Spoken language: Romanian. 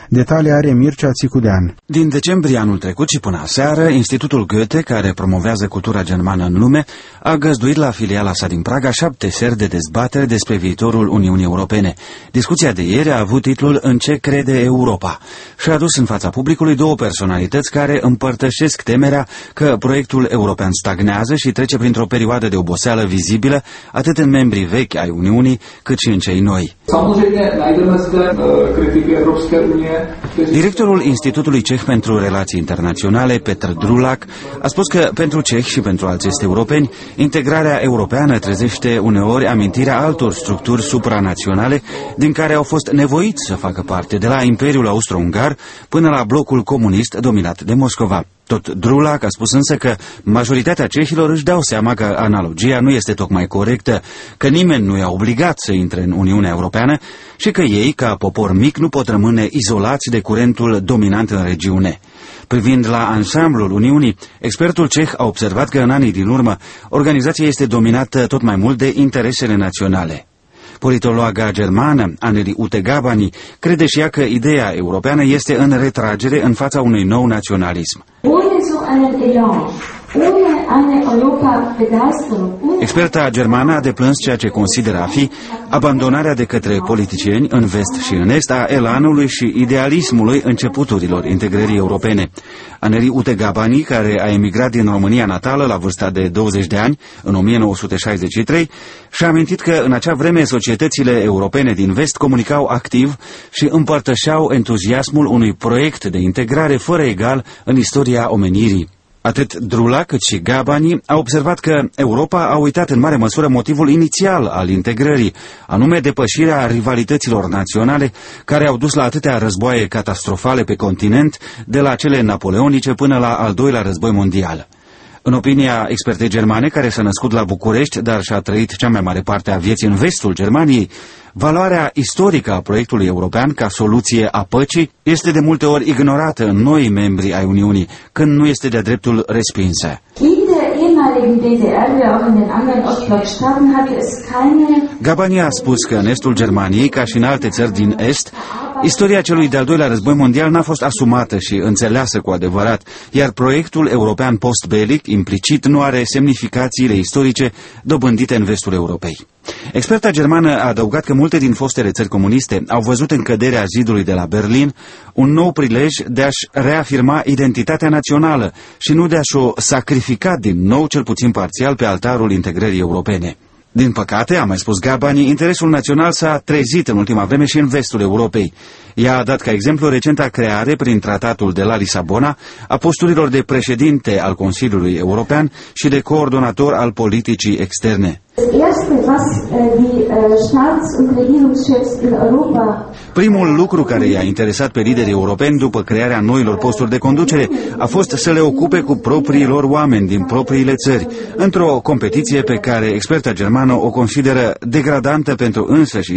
Detalii are Mircea Țicudean. Din decembrie anul trecut și până aseară, Institutul Goethe, care promovează cultura germană în lume, a găzduit la filiala sa din Praga 7 seri de dezbatere despre viitorul Uniunii Europene. Discuția de ieri a avut titlul În ce crede Europa și a adus în fața publicului două personalități care împărtășesc temerea că proiectul european stagnează și trece printr-o perioadă de oboseală vizibilă atât în membrii vechi ai Uniunii cât și în cei noi. Directorul Institutului Ceh pentru Relații Internaționale, Petr Drulák, a spus că pentru cehi și pentru alți est europeni, integrarea europeană trezește uneori amintirea altor structuri supranaționale din care au fost nevoiți să facă parte, de la Imperiul Austro-Ungar până la blocul comunist dominat de Moscova. Tot Drulák a spus însă că majoritatea cehilor își dau seama că analogia nu este tocmai corectă, că nimeni nu i-a obligat să intre în Uniunea Europeană și că ei, ca popor mic, nu pot rămâne izolați de curentul dominant în regiune. Privind la ansamblul Uniunii, expertul ceh a observat că în anii din urmă organizația este dominată tot mai mult de interesele naționale. Politologa germană, Anneli Utegabani, crede și ea că ideea europeană este în retragere în fața unui nou naționalism. Experta germană a deplâns ceea ce consideră a fi abandonarea de către politicieni în vest și în est a elanului și idealismului începuturilor integrării europene. Anneli Utegabani, care a emigrat din România natală la vârsta de 20 de ani, în 1963, și-a amintit că în acea vreme societățile europene din vest comunicau activ și împărtășeau entuziasmul unui proiect de integrare fără egal în istoria omenirii. Atât Drulák cât și Gabani a observat că Europa a uitat în mare măsură motivul inițial al integrării, anume depășirea rivalităților naționale care au dus la atâtea războaie catastrofale pe continent, de la cele napoleonice până la al doilea război mondial. În opinia expertei germane, care s-a născut la București, dar și-a trăit cea mai mare parte a vieții în vestul Germaniei, valoarea istorică a proiectului european ca soluție a păcii este de multe ori ignorată în noi membri ai Uniunii, când nu este de-a dreptul respinsă. Gabani a spus că în estul Germaniei, ca și în alte țări din est, istoria celui de-al doilea război mondial n-a fost asumată și înțeleasă cu adevărat, iar proiectul european post-belic, implicit, nu are semnificațiile istorice dobândite în vestul Europei. Experta germană a adăugat că multe din fostele țări comuniste au văzut în căderea zidului de la Berlin un nou prilej de a-și reafirma identitatea națională și nu de a-și-o sacrifica din nou, cel puțin parțial, pe altarul integrării europene. Din păcate, a mai spus Gabani, interesul național s-a trezit în ultima vreme și în vestul Europei. Ea a dat ca exemplu recenta creare, prin tratatul de la Lisabona, a posturilor de președinte al Consiliului European și de coordonator al politicii externe. Primul lucru care i-a interesat pe liderii europeni după crearea noilor posturi de conducere a fost să le ocupe cu propriilor oameni din propriile țări, într-o competiție pe care experta germană o consideră degradantă pentru însăși